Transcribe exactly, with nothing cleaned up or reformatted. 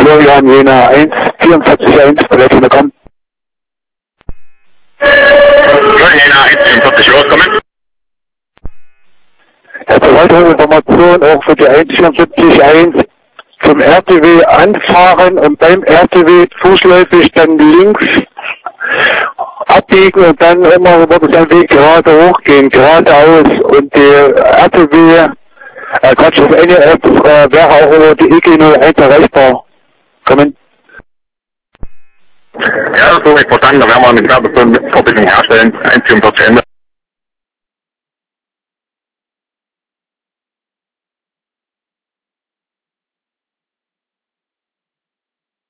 Florian Jena eins vierundvierzig eins, Telefon kommen. Florian Jena eins vierundvierzig, loskommen. Also weitere Information auch für die eins vierundsiebzig eins zum R T W anfahren und beim R T W fußläufig dann links abbiegen und dann immer wird es ein Weg gerade hochgehen, geradeaus und die R T W, äh, Quatsch, das N E F äh, wäre auch über die E G null eins erreichbar. Kommen. Ja, so ist verstanden, da werden wir eine Verbindung herstellen, eins vierundvierzig Ende.